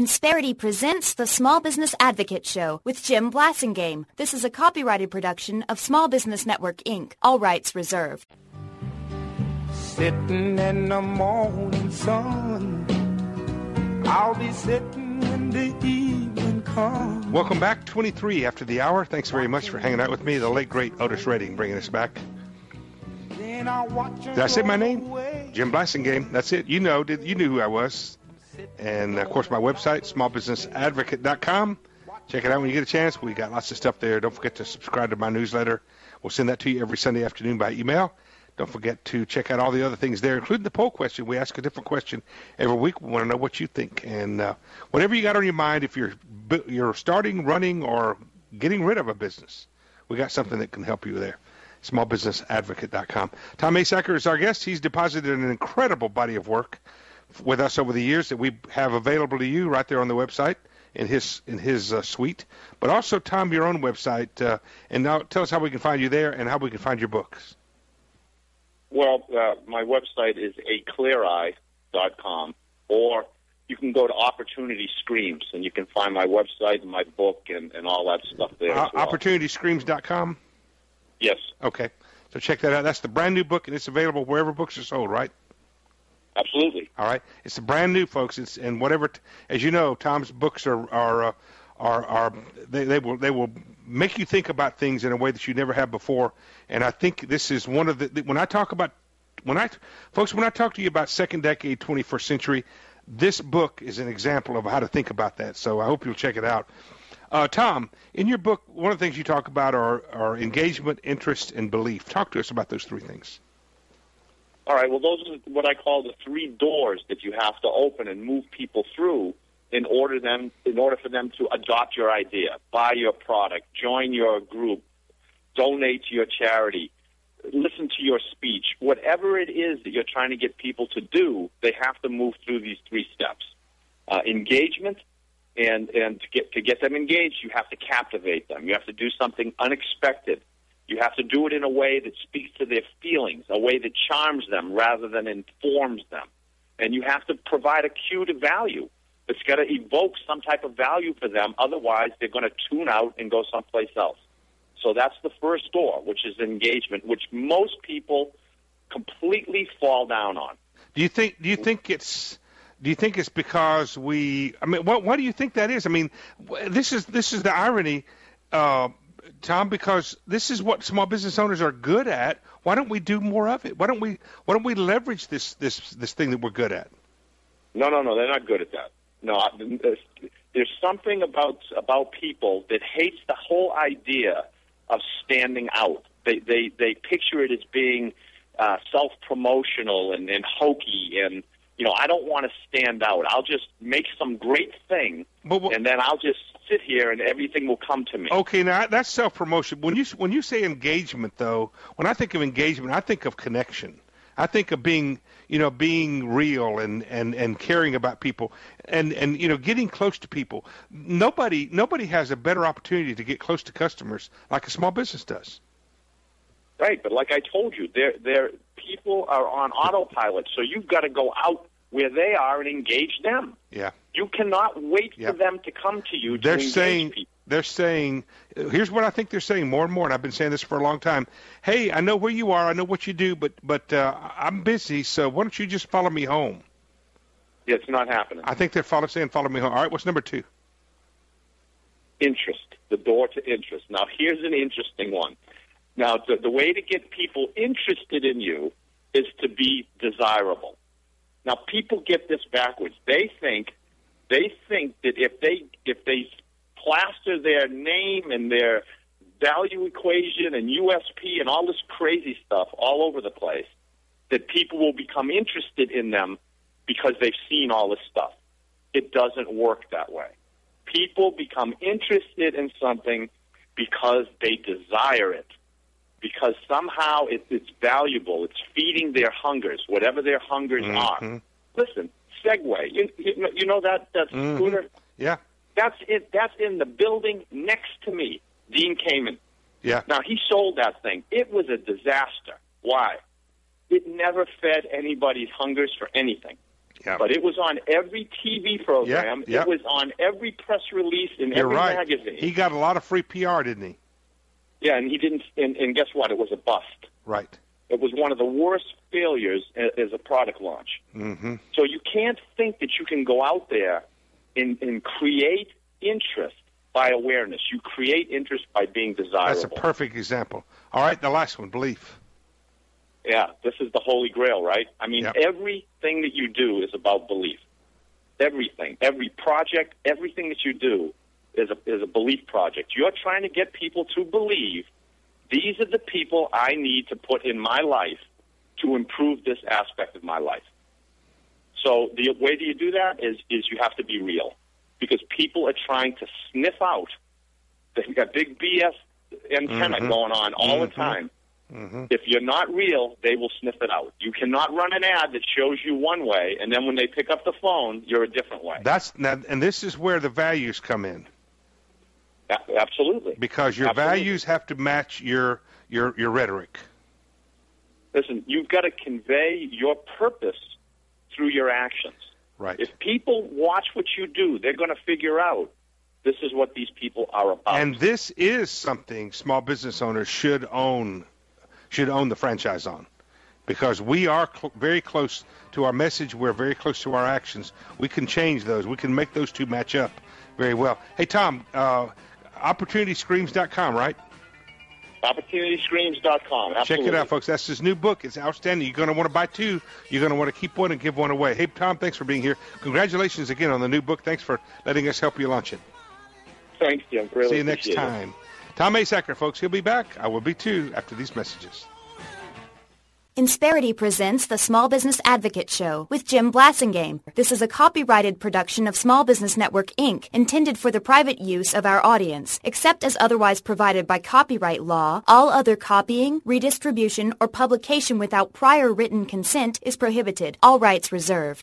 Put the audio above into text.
Insperity presents the Small Business Advocate Show with Jim Blasingame. This is a copyrighted production of Small Business Network, Inc. All rights reserved. Sitting in the morning sun, I'll be sitting when the evening comes. Welcome back, 23 after the hour. Thanks very much for hanging out with me. The late, great Otis Redding bringing us back. Did I say my name? Jim Blasingame. That's it. You knew who I was. And, of course, my website, smallbusinessadvocate.com. Check it out when you get a chance. We got lots of stuff there. Don't forget to subscribe to my newsletter. We'll send that to you every Sunday afternoon by email. Don't forget to check out all the other things there, including the poll question. We ask a different question every week. We want to know what you think. And whatever you got on your mind, if you're starting, running, or getting rid of a business, we got something that can help you there. smallbusinessadvocate.com. Tom Asacker is our guest. He's deposited an incredible body of work with us over the years that we have available to you right there on the website in his suite. But also, Tom, your own website. And now tell us how we can find you there and how we can find your books. Well, my website is acleareye.com, or you can go to Opportunity Screams, and you can find my website and my book and all that stuff there as well. OpportunityScreams.com? Yes. Okay. So check that out. That's the brand new book, and it's available wherever books are sold, right? Absolutely. All right. It's brand new, folks. And whatever, as you know, Tom's books they will make you think about things in a way that you never have before. And I think this is one of the when I talk to you about second decade 21st century, this book is an example of how to think about that. So I hope you'll check it out. Tom, in your book, one of the things you talk about are engagement, interest, and belief. Talk to us about those three things. All right. Well, those are what I call the three doors that you have to open and move people through in order for them to adopt your idea, buy your product, join your group, donate to your charity, listen to your speech. Whatever it is that you're trying to get people to do, they have to move through these three steps. Engagement, and to get them engaged, you have to captivate them. You have to do something unexpected. You have to do it in a way that speaks to their feelings, a way that charms them rather than informs them. And you have to provide a cue to value. It's got to evoke some type of value for them. Otherwise, they're going to tune out and go someplace else. So that's the first door, which is engagement, which most people completely fall down on. Do you think it's because why do you think that is? I mean, this is the irony, Tom, because this is what small business owners are good at. Why don't we do more of it? Why don't we leverage this thing that we're good at? No, they're not good at that. No, there's something about people that hates the whole idea of standing out. They picture it as being self-promotional and hokey, and I don't want to stand out. I'll just make some great thing, and then I'll just sit here and everything will come to me. Okay, now that's self-promotion. When you say engagement, though, when I think of engagement, I think of connection. I think of being real and caring about people and getting close to people. Nobody has a better opportunity to get close to customers like a small business does. Right, but like I told you, their people are on autopilot, so you've got to go out where they are and engage them. Yeah. You cannot wait for them to come to you to engage people. They're saying, here's what I think they're saying more and more, and I've been saying this for a long time. Hey, I know where you are, I know what you do, but I'm busy, so why don't you just follow me home? Yeah, it's not happening. I think they're saying follow me home. All right, what's number two? Interest, the door to interest. Now, here's an interesting one. Now, the way to get people interested in you is to be desirable. Now, people get this backwards. They think that if they plaster their name and their value equation and USP and all this crazy stuff all over the place, that people will become interested in them because they've seen all this stuff. It doesn't work that way. People become interested in something because they desire it, because somehow it's valuable. It's feeding their hungers, whatever their hungers are. Listen, Segway, you know that scooter? Yeah. That's it. That's in the building next to me, Dean Kamen. Yeah. Now, he sold that thing. It was a disaster. Why? It never fed anybody's hungers for anything. Yeah. But it was on every TV program. Yeah. It was on every press release in You're every right. magazine. He got a lot of free PR, didn't he? Yeah, and he didn't. And guess what? It was a bust. Right. It was one of the worst failures as a product launch. Mm-hmm. So you can't think that you can go out there and create interest by awareness. You create interest by being desirable. That's a perfect example. All right, the last one, belief. Yeah, this is the holy grail, right? I mean, Yep. Everything that you do is about belief. Everything, every project, everything that you do is a belief project. You're trying to get people to believe these are the people I need to put in my life to improve this aspect of my life. So the way that you do that is you have to be real, because people are trying to sniff out. They've got big BS antenna going on all the time. Mm-hmm. If you're not real, they will sniff it out. You cannot run an ad that shows you one way, and then when they pick up the phone, you're a different way. And this is where the values come in. Absolutely. Because your values have to match your rhetoric. Listen, you've got to convey your purpose through your actions. Right. If people watch what you do, they're going to figure out this is what these people are about. And this is something small business owners should own the franchise on, because we are very close to our message. We're very close to our actions. We can change those. We can make those two match up very well. Hey, Tom, OpportunityScreams.com, right? OpportunityScreams.com. Absolutely. Check it out, folks. That's his new book. It's outstanding. You're going to want to buy two. You're going to want to keep one and give one away. Hey, Tom, thanks for being here. Congratulations again on the new book. Thanks for letting us help you launch it. Thanks, Jim. Really See you next appreciate time. it. Tom Asacker, folks. He'll be back. I will be too after these messages. Insperity presents the Small Business Advocate Show with Jim Blasingame. This is a copyrighted production of Small Business Network, Inc., intended for the private use of our audience. Except as otherwise provided by copyright law, all other copying, redistribution, or publication without prior written consent is prohibited. All rights reserved.